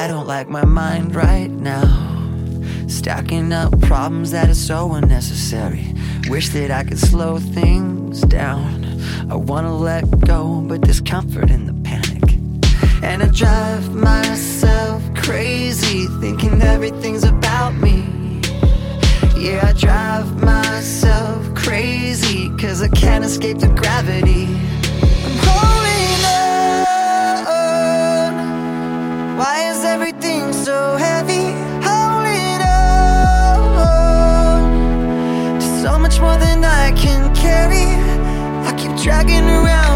don't like my mind right now, stacking up problems that are so unnecessary. Wish that I could slow things down. I wanna let go, but there's comfort in the panic. And I drive myself crazy, thinking everything's about me. Yeah, I drive myself crazy, cause I can't escape the gravity. I'm holding on. Why is everything so heavy? Holding on to so much more than I can carry. I keep dragging around